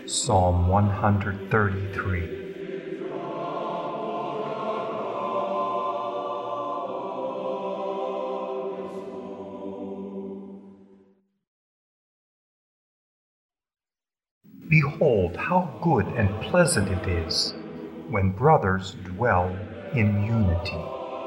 Psalm 133. Behold, how good and pleasant it is when brothers dwell in unity.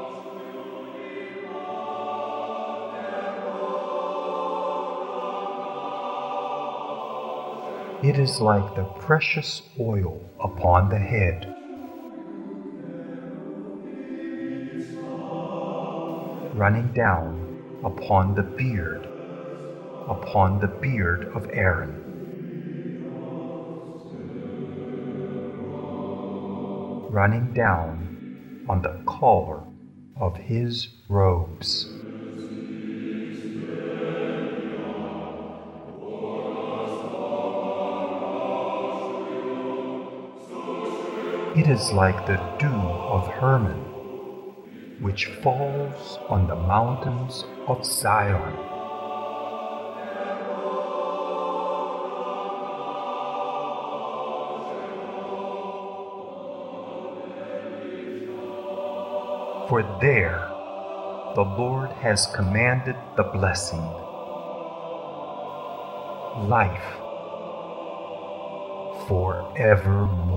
It is like the precious oil upon the head, running down upon the beard of Aaron, running down on the collar of his robes. It is like the dew of Hermon, which falls on the mountains of Zion. For there the Lord has commanded the blessing, life forevermore.